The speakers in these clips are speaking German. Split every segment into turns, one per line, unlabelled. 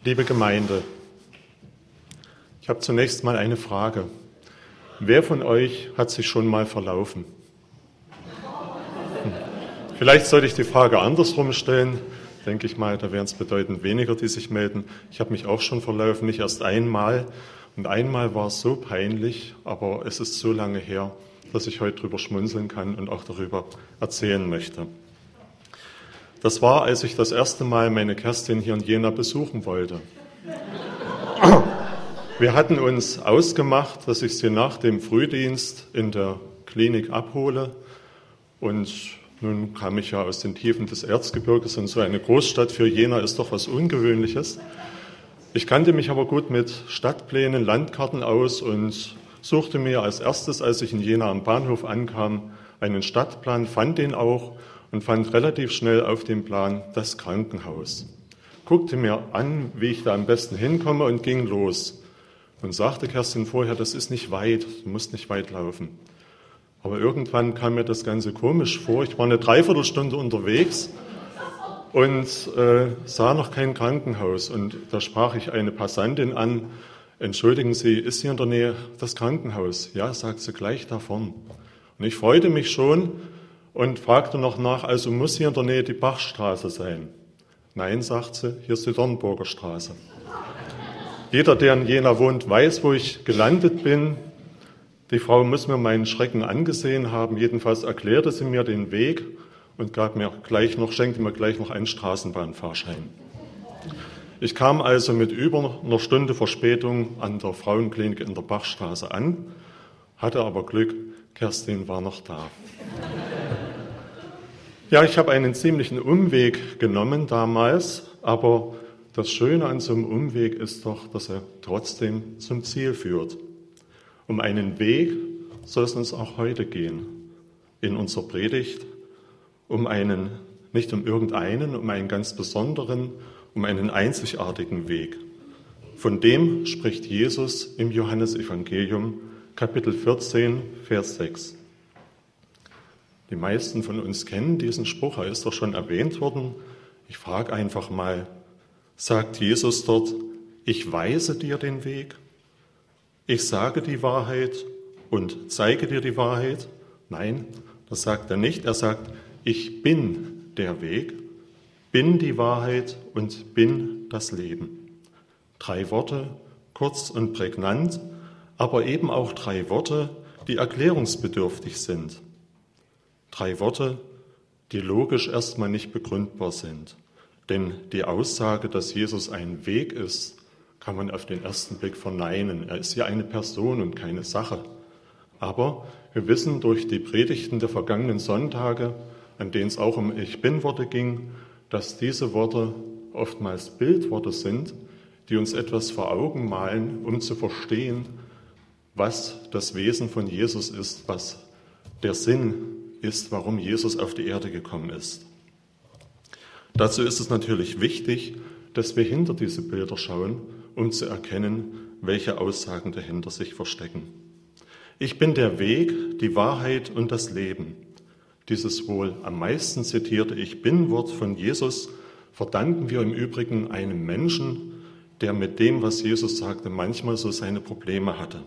Liebe Gemeinde, ich habe zunächst mal eine Frage. Wer von euch hat sich schon mal verlaufen? Vielleicht sollte ich die Frage andersrum stellen. Denke ich mal, da wären es bedeutend weniger, die sich melden. Ich habe mich auch schon verlaufen, nicht erst einmal. Und einmal war es so peinlich, aber es ist so lange her, dass ich heute drüber schmunzeln kann und auch darüber erzählen möchte. Das war, als ich das erste Mal meine Kerstin hier in Jena besuchen wollte. Wir hatten uns ausgemacht, dass ich sie nach dem Frühdienst in der Klinik abhole. Und nun kam ich ja aus den Tiefen des Erzgebirges und so eine Großstadt für Jena ist doch was Ungewöhnliches. Ich kannte mich aber gut mit Stadtplänen, Landkarten aus und suchte mir als erstes, als ich in Jena am Bahnhof ankam, einen Stadtplan, fand den auch und fand relativ schnell auf dem Plan das Krankenhaus. Guckte mir an, wie ich da am besten hinkomme und ging los. Und sagte Kerstin vorher, das ist nicht weit, du musst nicht weit laufen. Aber irgendwann kam mir das Ganze komisch vor. Ich war eine Dreiviertelstunde unterwegs und sah noch kein Krankenhaus. Und da sprach ich eine Passantin an, entschuldigen Sie, ist hier in der Nähe das Krankenhaus? Ja, sagt sie, gleich da vorn. Und ich freute mich schon und fragte noch nach, also muss hier in der Nähe die Bachstraße sein? Nein, sagt sie, hier ist die Dornburger Straße. Jeder, der in Jena wohnt, weiß, wo ich gelandet bin. Die Frau muss mir meinen Schrecken angesehen haben. Jedenfalls erklärte sie mir den Weg und schenkte mir gleich noch einen Straßenbahnfahrschein. Ich kam also mit über einer Stunde Verspätung an der Frauenklinik in der Bachstraße an, hatte aber Glück, Kerstin war noch da. Ja, ich habe einen ziemlichen Umweg genommen damals, aber das Schöne an so einem Umweg ist doch, dass er trotzdem zum Ziel führt. Um einen Weg soll es uns auch heute gehen, in unserer Predigt, nicht um irgendeinen, um einen ganz besonderen, um einen einzigartigen Weg. Von dem spricht Jesus im Johannesevangelium, Kapitel 14, Vers 6. Die meisten von uns kennen diesen Spruch, er ist doch schon erwähnt worden. Ich frage einfach mal, sagt Jesus dort, ich weise dir den Weg, ich sage die Wahrheit und zeige dir die Wahrheit? Nein, das sagt er nicht. Er sagt, ich bin der Weg, bin die Wahrheit und bin das Leben. 3 Worte, kurz und prägnant, aber eben auch 3 Worte, die erklärungsbedürftig sind. 3 Worte, die logisch erstmal nicht begründbar sind. Denn die Aussage, dass Jesus ein Weg ist, kann man auf den ersten Blick verneinen. Er ist ja eine Person und keine Sache. Aber wir wissen durch die Predigten der vergangenen Sonntage, an denen es auch um Ich-Bin-Worte ging, dass diese Worte oftmals Bildworte sind, die uns etwas vor Augen malen, um zu verstehen, was das Wesen von Jesus ist, was der Sinn ist, warum Jesus auf die Erde gekommen ist. Dazu ist es natürlich wichtig, dass wir hinter diese Bilder schauen, um zu erkennen, welche Aussagen dahinter sich verstecken. Ich bin der Weg, die Wahrheit und das Leben. Dieses wohl am meisten zitierte Ich-Bin-Wort von Jesus verdanken wir im Übrigen einem Menschen, der mit dem, was Jesus sagte, manchmal so seine Probleme hatte.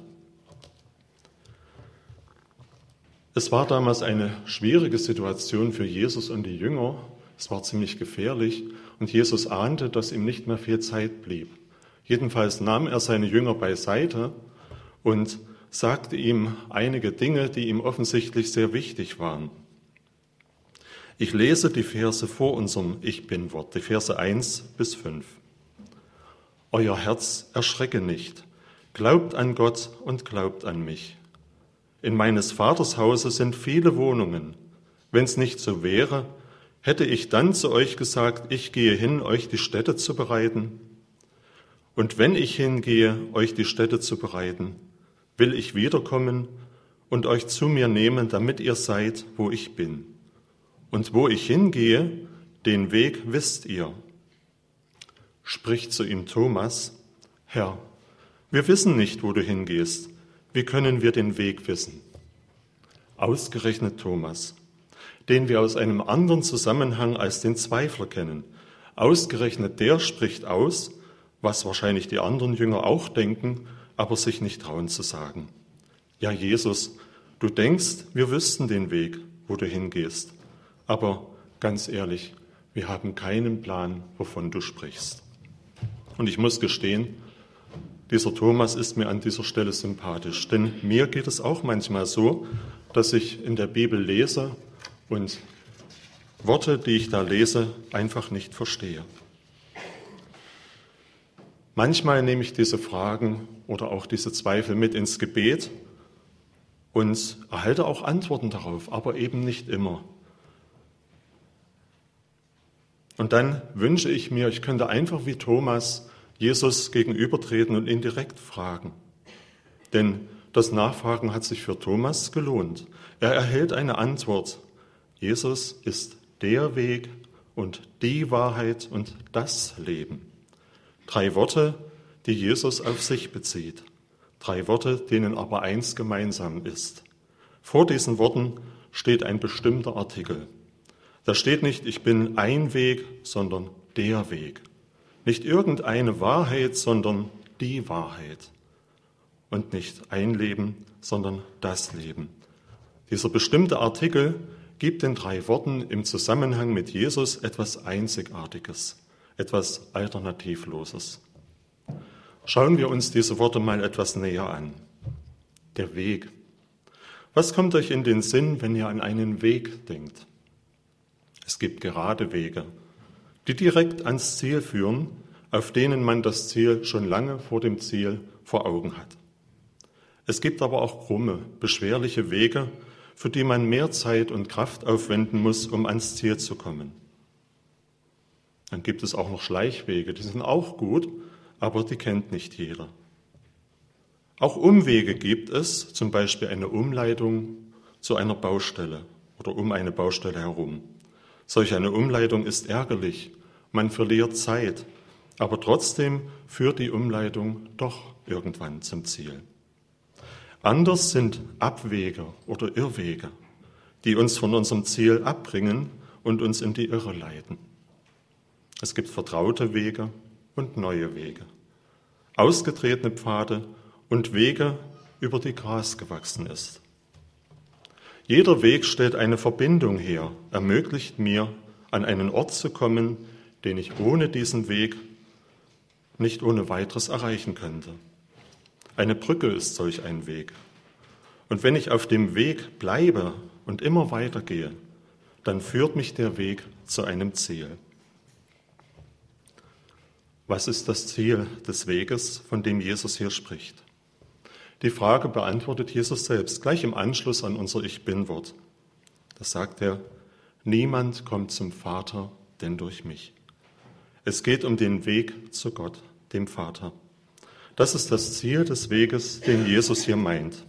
Es war damals eine schwierige Situation für Jesus und die Jünger. Es war ziemlich gefährlich und Jesus ahnte, dass ihm nicht mehr viel Zeit blieb. Jedenfalls nahm er seine Jünger beiseite und sagte ihm einige Dinge, die ihm offensichtlich sehr wichtig waren. Ich lese die Verse vor unserem Ich-Bin-Wort, die Verse 1 bis 5. Euer Herz erschrecke nicht, glaubt an Gott und glaubt an mich. In meines Vaters Hause sind viele Wohnungen. Wenn es nicht so wäre, hätte ich dann zu euch gesagt, ich gehe hin, euch die Stätte zu bereiten. Und wenn ich hingehe, euch die Stätte zu bereiten, will ich wiederkommen und euch zu mir nehmen, damit ihr seid, wo ich bin. Und wo ich hingehe, den Weg wisst ihr. Spricht zu ihm Thomas, Herr, wir wissen nicht, wo du hingehst. Wie können wir den Weg wissen? Ausgerechnet Thomas, den wir aus einem anderen Zusammenhang als den Zweifler kennen. Ausgerechnet der spricht aus, was wahrscheinlich die anderen Jünger auch denken, aber sich nicht trauen zu sagen. Ja, Jesus, du denkst, wir wüssten den Weg, wo du hingehst. Aber ganz ehrlich, wir haben keinen Plan, wovon du sprichst. Und ich muss gestehen, dieser Thomas ist mir an dieser Stelle sympathisch, denn mir geht es auch manchmal so, dass ich in der Bibel lese und Worte, die ich da lese, einfach nicht verstehe. Manchmal nehme ich diese Fragen oder auch diese Zweifel mit ins Gebet und erhalte auch Antworten darauf, aber eben nicht immer. Und dann wünsche ich mir, ich könnte einfach wie Thomas Jesus gegenübertreten und ihn direkt fragen. Denn das Nachfragen hat sich für Thomas gelohnt. Er erhält eine Antwort. Jesus ist der Weg und die Wahrheit und das Leben. 3 Worte, die Jesus auf sich bezieht. 3 Worte, denen aber eins gemeinsam ist. Vor diesen Worten steht ein bestimmter Artikel. Da steht nicht, ich bin ein Weg, sondern der Weg. Nicht irgendeine Wahrheit, sondern die Wahrheit. Und nicht ein Leben, sondern das Leben. Dieser bestimmte Artikel gibt den 3 Worten im Zusammenhang mit Jesus etwas Einzigartiges, etwas Alternativloses. Schauen wir uns diese Worte mal etwas näher an. Der Weg. Was kommt euch in den Sinn, wenn ihr an einen Weg denkt? Es gibt gerade Wege, die direkt ans Ziel führen, auf denen man das Ziel schon lange vor dem Ziel vor Augen hat. Es gibt aber auch krumme, beschwerliche Wege, für die man mehr Zeit und Kraft aufwenden muss, um ans Ziel zu kommen. Dann gibt es auch noch Schleichwege, die sind auch gut, aber die kennt nicht jeder. Auch Umwege gibt es, zum Beispiel eine Umleitung zu einer Baustelle oder um eine Baustelle herum. Solch eine Umleitung ist ärgerlich, man verliert Zeit, aber trotzdem führt die Umleitung doch irgendwann zum Ziel. Anders sind Abwege oder Irrwege, die uns von unserem Ziel abbringen und uns in die Irre leiten. Es gibt vertraute Wege und neue Wege, ausgetretene Pfade und Wege, über die Gras gewachsen ist. Jeder Weg stellt eine Verbindung her, ermöglicht mir, an einen Ort zu kommen, den ich ohne diesen Weg nicht ohne weiteres erreichen könnte. Eine Brücke ist solch ein Weg. Und wenn ich auf dem Weg bleibe und immer weitergehe, dann führt mich der Weg zu einem Ziel. Was ist das Ziel des Weges, von dem Jesus hier spricht? Die Frage beantwortet Jesus selbst, gleich im Anschluss an unser Ich Bin-Wort. Da sagt er, niemand kommt zum Vater, denn durch mich. Es geht um den Weg zu Gott, dem Vater. Das ist das Ziel des Weges, den Jesus hier meint.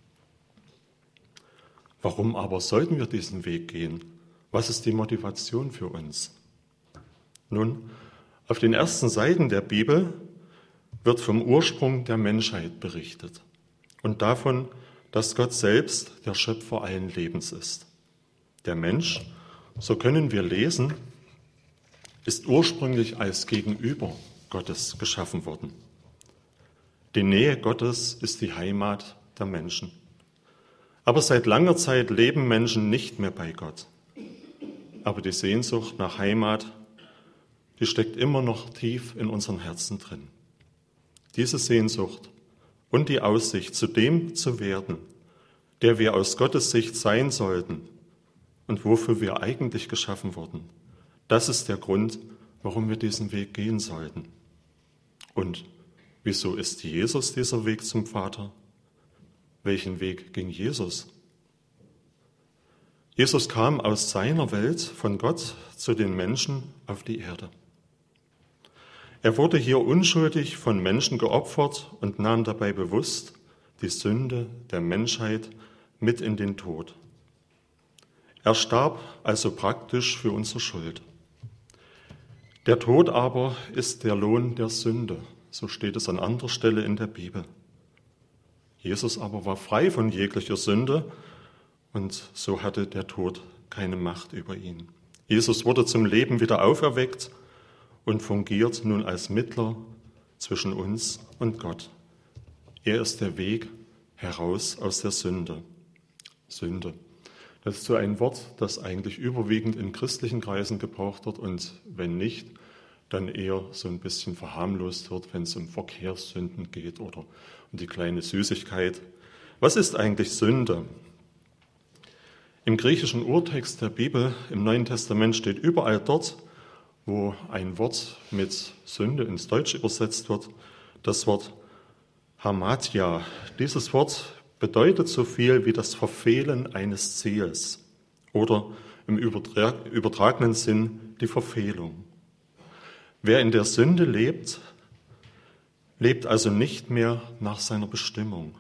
Warum aber sollten wir diesen Weg gehen? Was ist die Motivation für uns? Nun, auf den ersten Seiten der Bibel wird vom Ursprung der Menschheit berichtet und davon, dass Gott selbst der Schöpfer allen Lebens ist. Der Mensch, so können wir lesen, ist ursprünglich als Gegenüber Gottes geschaffen worden. Die Nähe Gottes ist die Heimat der Menschen. Aber seit langer Zeit leben Menschen nicht mehr bei Gott. Aber die Sehnsucht nach Heimat, die steckt immer noch tief in unseren Herzen drin. Diese Sehnsucht und die Aussicht, zu dem zu werden, der wir aus Gottes Sicht sein sollten und wofür wir eigentlich geschaffen wurden, das ist der Grund, warum wir diesen Weg gehen sollten. Und wieso ist Jesus dieser Weg zum Vater? Welchen Weg ging Jesus? Jesus kam aus seiner Welt von Gott zu den Menschen auf die Erde. Er wurde hier unschuldig von Menschen geopfert und nahm dabei bewusst die Sünde der Menschheit mit in den Tod. Er starb also praktisch für unsere Schuld. Der Tod aber ist der Lohn der Sünde, so steht es an anderer Stelle in der Bibel. Jesus aber war frei von jeglicher Sünde und so hatte der Tod keine Macht über ihn. Jesus wurde zum Leben wieder auferweckt und fungiert nun als Mittler zwischen uns und Gott. Er ist der Weg heraus aus der Sünde. Sünde. Das ist so ein Wort, das eigentlich überwiegend in christlichen Kreisen gebraucht wird und wenn nicht, dann eher so ein bisschen verharmlost wird, wenn es um Verkehrssünden geht oder um die kleine Süßigkeit. Was ist eigentlich Sünde? Im griechischen Urtext der Bibel, im Neuen Testament, steht überall dort, wo ein Wort mit Sünde ins Deutsche übersetzt wird, das Wort Hamartia. Dieses Wort bedeutet so viel wie das Verfehlen eines Ziels oder im übertragenen Sinn die Verfehlung. Wer in der Sünde lebt, lebt also nicht mehr nach seiner Bestimmung.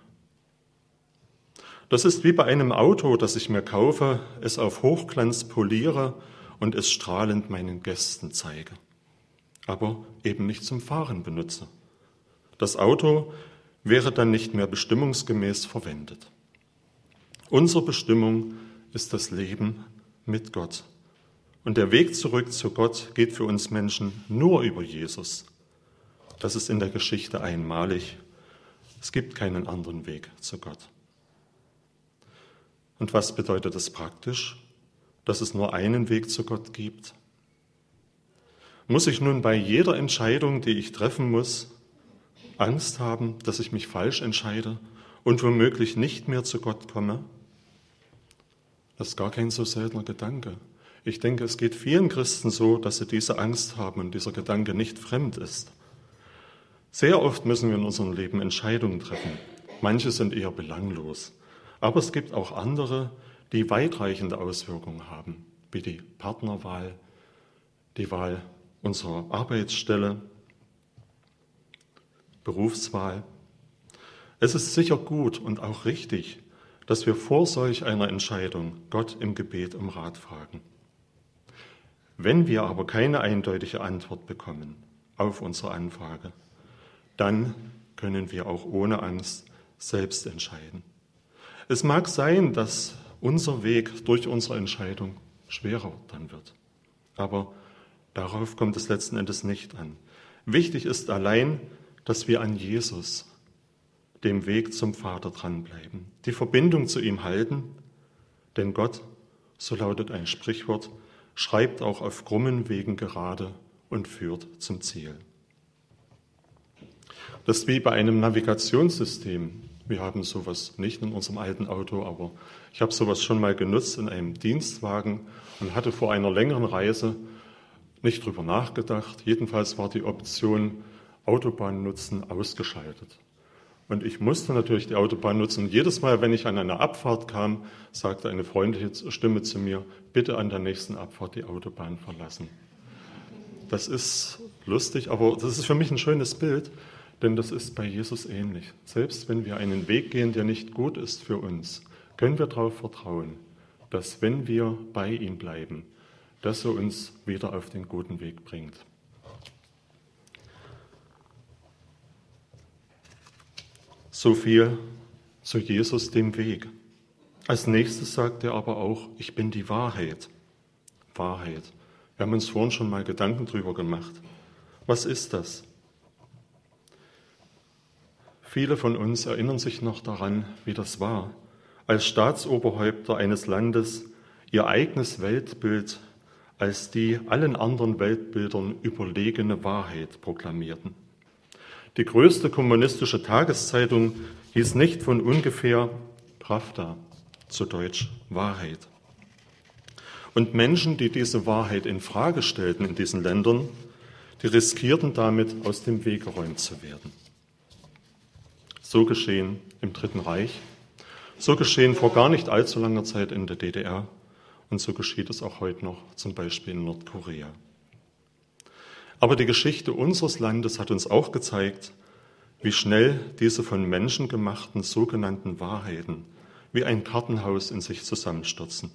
Das ist wie bei einem Auto, das ich mir kaufe, es auf Hochglanz poliere und es strahlend meinen Gästen zeige, aber eben nicht zum Fahren benutze. Das Auto wäre dann nicht mehr bestimmungsgemäß verwendet. Unsere Bestimmung ist das Leben mit Gott. Und der Weg zurück zu Gott geht für uns Menschen nur über Jesus. Das ist in der Geschichte einmalig. Es gibt keinen anderen Weg zu Gott. Und was bedeutet das praktisch? Dass es nur einen Weg zu Gott gibt? Muss ich nun bei jeder Entscheidung, die ich treffen muss, Angst haben, dass ich mich falsch entscheide und womöglich nicht mehr zu Gott komme? Das ist gar kein so seltener Gedanke. Ich denke, es geht vielen Christen so, dass sie diese Angst haben und dieser Gedanke nicht fremd ist. Sehr oft müssen wir in unserem Leben Entscheidungen treffen. Manche sind eher belanglos. Aber es gibt auch andere, die weitreichende Auswirkungen haben, wie die Partnerwahl, die Wahl unserer Arbeitsstelle, Berufswahl. Es ist sicher gut und auch richtig, dass wir vor solch einer Entscheidung Gott im Gebet um Rat fragen. Wenn wir aber keine eindeutige Antwort bekommen auf unsere Anfrage, dann können wir auch ohne Angst selbst entscheiden. Es mag sein, dass unser Weg durch unsere Entscheidung schwerer dann wird. Aber darauf kommt es letzten Endes nicht an. Wichtig ist allein, dass wir an Jesus, dem Weg zum Vater, dranbleiben, die Verbindung zu ihm halten, denn Gott, so lautet ein Sprichwort, schreibt auch auf krummen Wegen gerade und führt zum Ziel. Das ist wie bei einem Navigationssystem. Wir haben sowas nicht in unserem alten Auto, aber ich habe sowas schon mal genutzt in einem Dienstwagen und hatte vor einer längeren Reise nicht drüber nachgedacht. Jedenfalls war die Option Autobahn nutzen ausgeschaltet. Und ich musste natürlich die Autobahn nutzen. Und jedes Mal, wenn ich an eine Abfahrt kam, sagte eine freundliche Stimme zu mir, bitte an der nächsten Abfahrt die Autobahn verlassen. Das ist lustig, aber das ist für mich ein schönes Bild, denn das ist bei Jesus ähnlich. Selbst wenn wir einen Weg gehen, der nicht gut ist für uns, können wir darauf vertrauen, dass wenn wir bei ihm bleiben, dass er uns wieder auf den guten Weg bringt. So viel zu Jesus, dem Weg. Als nächstes sagt er aber auch, ich bin die Wahrheit. Wahrheit. Wir haben uns vorhin schon mal Gedanken drüber gemacht. Was ist das? Viele von uns erinnern sich noch daran, wie das war, als Staatsoberhäupter eines Landes ihr eigenes Weltbild als die allen anderen Weltbildern überlegene Wahrheit proklamierten. Die größte kommunistische Tageszeitung hieß nicht von ungefähr Pravda, zu Deutsch Wahrheit. Und Menschen, die diese Wahrheit in Frage stellten in diesen Ländern, die riskierten damit, aus dem Weg geräumt zu werden. So geschehen im Dritten Reich, so geschehen vor gar nicht allzu langer Zeit in der DDR und so geschieht es auch heute noch, zum Beispiel in Nordkorea. Aber die Geschichte unseres Landes hat uns auch gezeigt, wie schnell diese von Menschen gemachten sogenannten Wahrheiten wie ein Kartenhaus in sich zusammenstürzen.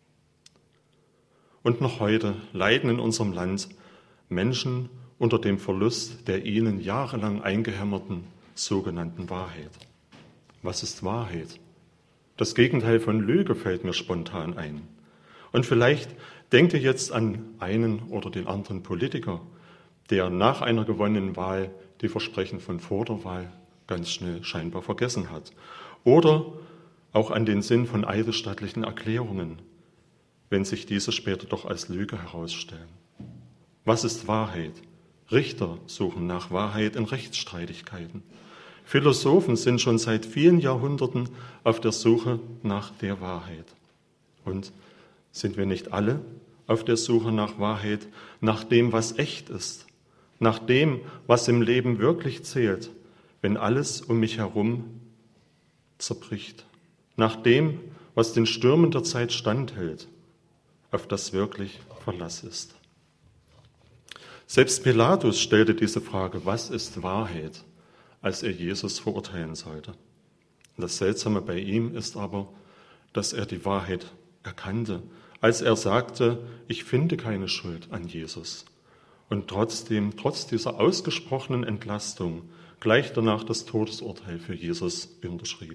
Und noch heute leiden in unserem Land Menschen unter dem Verlust der ihnen jahrelang eingehämmerten sogenannten Wahrheit. Was ist Wahrheit? Das Gegenteil von Lüge fällt mir spontan ein. Und vielleicht denkt ihr jetzt an einen oder den anderen Politiker, der nach einer gewonnenen Wahl die Versprechen von vor der Wahl ganz schnell scheinbar vergessen hat. Oder auch an den Sinn von eidesstattlichen Erklärungen, wenn sich diese später doch als Lüge herausstellen. Was ist Wahrheit? Richter suchen nach Wahrheit in Rechtsstreitigkeiten. Philosophen sind schon seit vielen Jahrhunderten auf der Suche nach der Wahrheit. Und sind wir nicht alle auf der Suche nach Wahrheit, nach dem, was echt ist, nach dem, was im Leben wirklich zählt, wenn alles um mich herum zerbricht, nach dem, was den Stürmen der Zeit standhält, auf das wirklich Verlass ist. Selbst Pilatus stellte diese Frage, was ist Wahrheit, als er Jesus verurteilen sollte. Und das Seltsame bei ihm ist aber, dass er die Wahrheit erkannte, als er sagte, ich finde keine Schuld an Jesus. Und trotzdem, trotz dieser ausgesprochenen Entlastung, gleich danach das Todesurteil für Jesus unterschrieb.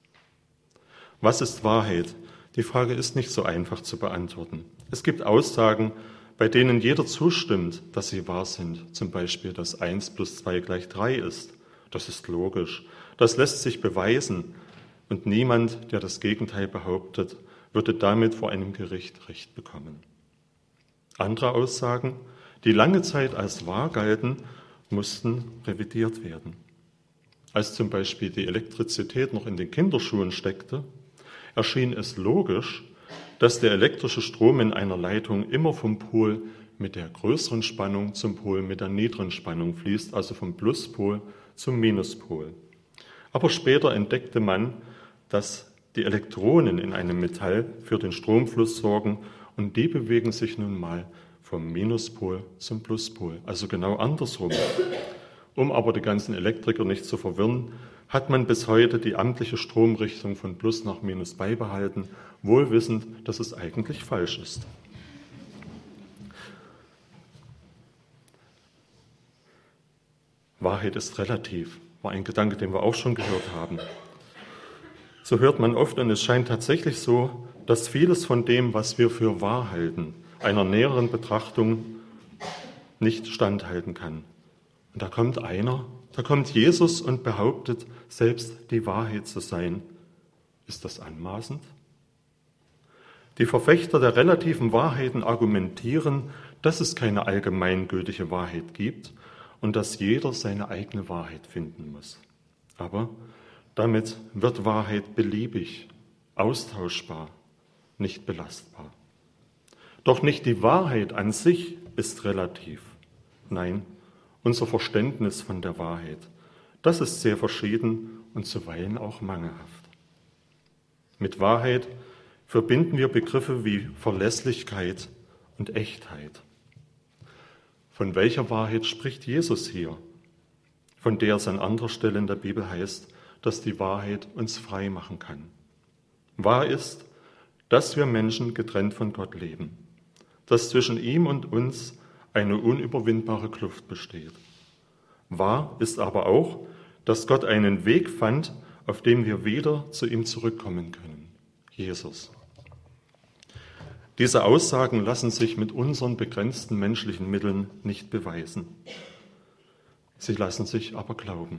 Was ist Wahrheit? Die Frage ist nicht so einfach zu beantworten. Es gibt Aussagen, bei denen jeder zustimmt, dass sie wahr sind. Zum Beispiel, dass 1 plus 2 gleich 3 ist. Das ist logisch. Das lässt sich beweisen. Und niemand, der das Gegenteil behauptet, würde damit vor einem Gericht Recht bekommen. Andere Aussagen, die lange Zeit als wahr galten, mussten revidiert werden. Als zum Beispiel die Elektrizität noch in den Kinderschuhen steckte, erschien es logisch, dass der elektrische Strom in einer Leitung immer vom Pol mit der größeren Spannung zum Pol mit der niedrigen Spannung fließt, also vom Pluspol zum Minuspol. Aber später entdeckte man, dass die Elektronen in einem Metall für den Stromfluss sorgen und die bewegen sich nun mal vom Minuspol zum Pluspol, also genau andersrum. Um aber die ganzen Elektriker nicht zu verwirren, hat man bis heute die amtliche Stromrichtung von Plus nach Minus beibehalten, wohl wissend, dass es eigentlich falsch ist. Wahrheit ist relativ, war ein Gedanke, den wir auch schon gehört haben. So hört man oft, und es scheint tatsächlich so, dass vieles von dem, was wir für wahr halten, einer näheren Betrachtung nicht standhalten kann. Und da kommt Jesus und behauptet, selbst die Wahrheit zu sein. Ist das anmaßend? Die Verfechter der relativen Wahrheiten argumentieren, dass es keine allgemeingültige Wahrheit gibt und dass jeder seine eigene Wahrheit finden muss. Aber damit wird Wahrheit beliebig, austauschbar, nicht belastbar. Doch nicht die Wahrheit an sich ist relativ. Nein, unser Verständnis von der Wahrheit, das ist sehr verschieden und zuweilen auch mangelhaft. Mit Wahrheit verbinden wir Begriffe wie Verlässlichkeit und Echtheit. Von welcher Wahrheit spricht Jesus hier? Von der es an anderer Stelle in der Bibel heißt, dass die Wahrheit uns frei machen kann. Wahr ist, dass wir Menschen getrennt von Gott leben, dass zwischen ihm und uns eine unüberwindbare Kluft besteht. Wahr ist aber auch, dass Gott einen Weg fand, auf dem wir wieder zu ihm zurückkommen können, Jesus. Diese Aussagen lassen sich mit unseren begrenzten menschlichen Mitteln nicht beweisen. Sie lassen sich aber glauben.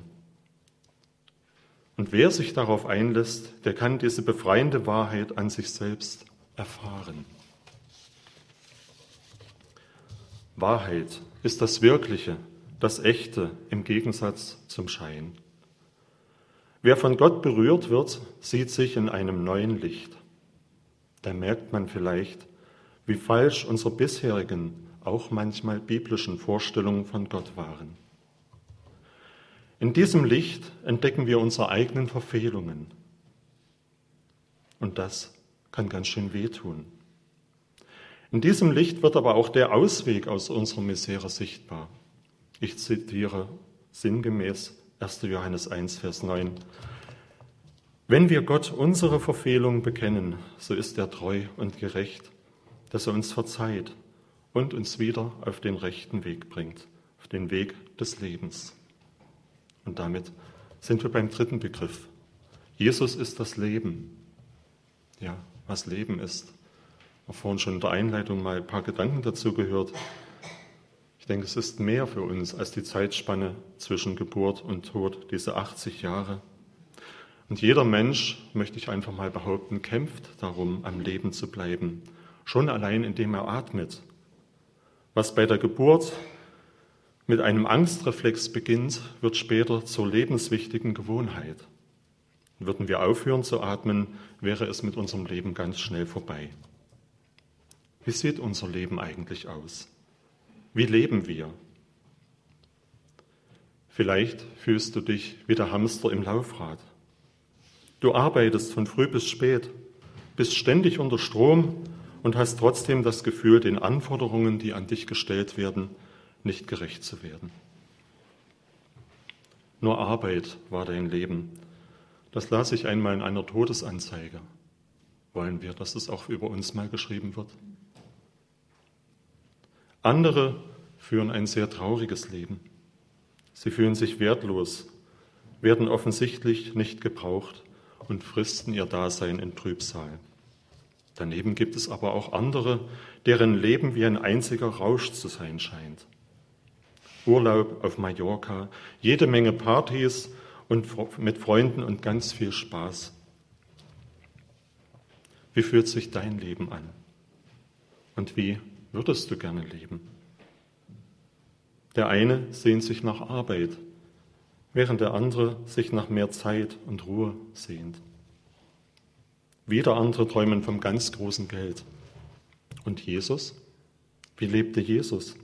Und wer sich darauf einlässt, der kann diese befreiende Wahrheit an sich selbst erfahren. Wahrheit ist das Wirkliche, das Echte im Gegensatz zum Schein. Wer von Gott berührt wird, sieht sich in einem neuen Licht. Da merkt man vielleicht, wie falsch unsere bisherigen, auch manchmal biblischen Vorstellungen von Gott waren. In diesem Licht entdecken wir unsere eigenen Verfehlungen. Und das kann ganz schön wehtun. In diesem Licht wird aber auch der Ausweg aus unserer Misere sichtbar. Ich zitiere sinngemäß 1. Johannes 1, Vers 9. Wenn wir Gott unsere Verfehlungen bekennen, so ist er treu und gerecht, dass er uns verzeiht und uns wieder auf den rechten Weg bringt, auf den Weg des Lebens. Und damit sind wir beim dritten Begriff. Jesus ist das Leben. Ja, was Leben ist. Ich habe vorhin schon in der Einleitung mal ein paar Gedanken dazu gehört. Ich denke, es ist mehr für uns als die Zeitspanne zwischen Geburt und Tod, diese 80 Jahre. Und jeder Mensch, möchte ich einfach mal behaupten, kämpft darum, am Leben zu bleiben. Schon allein, indem er atmet. Was bei der Geburt mit einem Angstreflex beginnt, wird später zur lebenswichtigen Gewohnheit. Würden wir aufhören zu atmen, wäre es mit unserem Leben ganz schnell vorbei. Wie sieht unser Leben eigentlich aus? Wie leben wir? Vielleicht fühlst du dich wie der Hamster im Laufrad. Du arbeitest von früh bis spät, bist ständig unter Strom und hast trotzdem das Gefühl, den Anforderungen, die an dich gestellt werden, nicht gerecht zu werden. Nur Arbeit war dein Leben. Das las ich einmal in einer Todesanzeige. Wollen wir, dass es auch über uns mal geschrieben wird? Andere führen ein sehr trauriges Leben. Sie fühlen sich wertlos, werden offensichtlich nicht gebraucht und fristen ihr Dasein in Trübsal. Daneben gibt es aber auch andere, deren Leben wie ein einziger Rausch zu sein scheint. Urlaub auf Mallorca, jede Menge Partys und mit Freunden und ganz viel Spaß. Wie fühlt sich dein Leben an? Und wie würdest du gerne leben? Der eine sehnt sich nach Arbeit, während der andere sich nach mehr Zeit und Ruhe sehnt. Wieder andere träumen vom ganz großen Geld. Und Jesus? Wie lebte Jesus?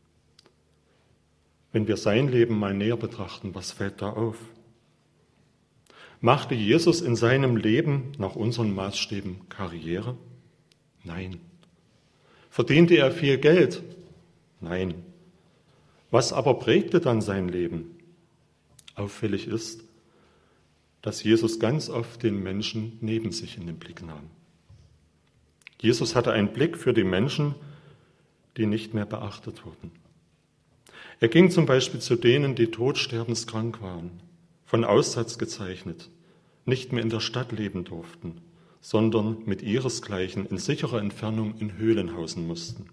Wenn wir sein Leben mal näher betrachten, was fällt da auf? Machte Jesus in seinem Leben nach unseren Maßstäben Karriere? Nein. Verdiente er viel Geld? Nein. Was aber prägte dann sein Leben? Auffällig ist, dass Jesus ganz oft den Menschen neben sich in den Blick nahm. Jesus hatte einen Blick für die Menschen, die nicht mehr beachtet wurden. Er ging zum Beispiel zu denen, die todsterbenskrank waren, von Aussatz gezeichnet, nicht mehr in der Stadt leben durften, sondern mit ihresgleichen in sicherer Entfernung in Höhlen hausen mussten.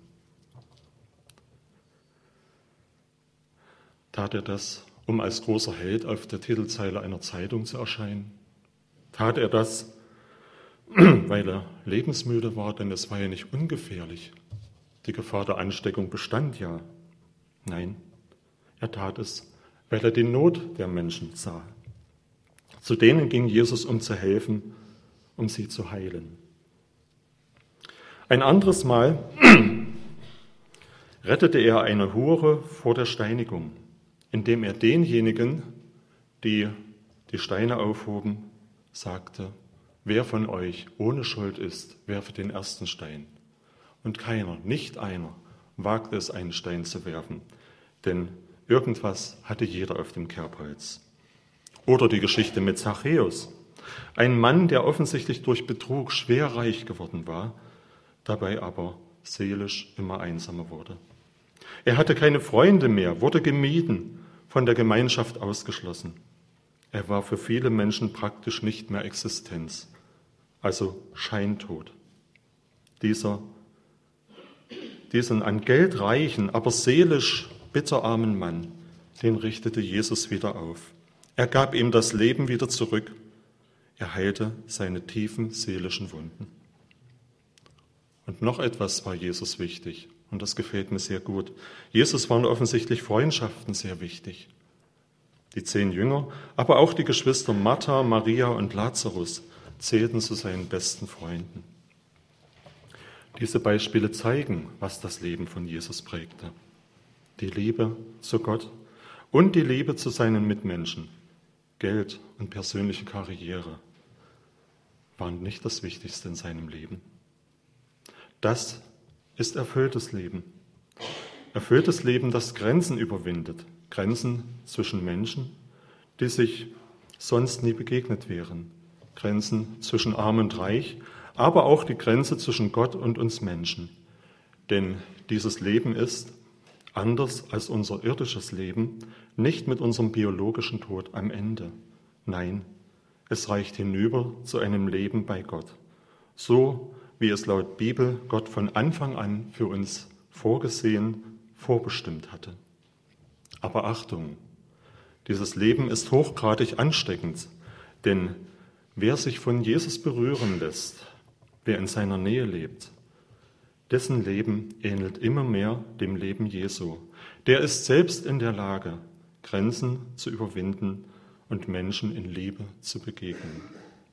Tat er das, um als großer Held auf der Titelzeile einer Zeitung zu erscheinen? Tat er das, weil er lebensmüde war, denn es war ja nicht ungefährlich. Die Gefahr der Ansteckung bestand ja. Nein, er tat es, weil er die Not der Menschen sah. Zu denen ging Jesus, um zu helfen, um sie zu heilen. Ein anderes Mal rettete er eine Hure vor der Steinigung, indem er denjenigen, die die Steine aufhoben, sagte: Wer von euch ohne Schuld ist, werfe den ersten Stein. Und keiner, nicht einer, wagte es, einen Stein zu werfen, denn irgendwas hatte jeder auf dem Kerbholz. Oder die Geschichte mit Zachäus, ein Mann, der offensichtlich durch Betrug schwer reich geworden war, dabei aber seelisch immer einsamer wurde. Er hatte keine Freunde mehr, wurde gemieden, von der Gemeinschaft ausgeschlossen. Er war für viele Menschen praktisch nicht mehr Existenz, also scheintot. Diesen an Geld reichen, aber seelisch bitterarmen Mann, den richtete Jesus wieder auf. Er gab ihm das Leben wieder zurück. Er heilte seine tiefen seelischen Wunden. Und noch etwas war Jesus wichtig, und das gefällt mir sehr gut. Jesus waren offensichtlich Freundschaften sehr wichtig. Die 10 Jünger, aber auch die Geschwister Martha, Maria und Lazarus zählten zu seinen besten Freunden. Diese Beispiele zeigen, was das Leben von Jesus prägte. Die Liebe zu Gott und die Liebe zu seinen Mitmenschen. Geld und persönliche Karriere waren nicht das Wichtigste in seinem Leben. Das ist erfülltes Leben. Erfülltes Leben, das Grenzen überwindet. Grenzen zwischen Menschen, die sich sonst nie begegnet wären. Grenzen zwischen Arm und Reich, aber auch die Grenze zwischen Gott und uns Menschen. Denn dieses Leben ist, anders als unser irdisches Leben, nicht mit unserem biologischen Tod am Ende. Nein, es reicht hinüber zu einem Leben bei Gott. So wie es laut Bibel Gott von Anfang an für uns vorgesehen, vorbestimmt hatte. Aber Achtung, dieses Leben ist hochgradig ansteckend, denn wer sich von Jesus berühren lässt, wer in seiner Nähe lebt, dessen Leben ähnelt immer mehr dem Leben Jesu. Der ist selbst in der Lage, Grenzen zu überwinden und Menschen in Liebe zu begegnen.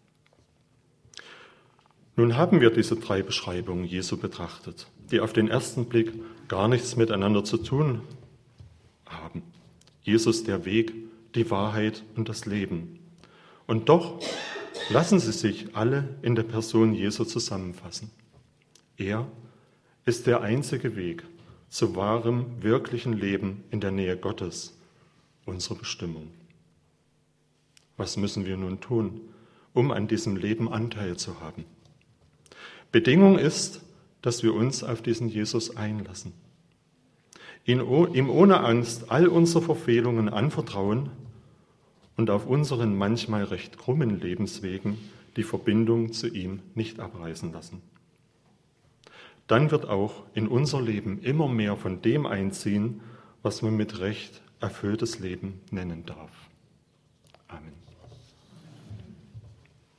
Nun haben wir diese 3 Beschreibungen Jesu betrachtet, die auf den ersten Blick gar nichts miteinander zu tun haben. Jesus der Weg, die Wahrheit und das Leben. Und doch lassen sie sich alle in der Person Jesu zusammenfassen. Er ist der einzige Weg zu wahrem, wirklichen Leben in der Nähe Gottes, unsere Bestimmung. Was müssen wir nun tun, um an diesem Leben Anteil zu haben? Bedingung ist, dass wir uns auf diesen Jesus einlassen, ihm ohne Angst all unsere Verfehlungen anvertrauen und auf unseren manchmal recht krummen Lebenswegen die Verbindung zu ihm nicht abreißen lassen. Dann wird auch in unser Leben immer mehr von dem einziehen, was man mit Recht erfülltes Leben nennen darf. Amen.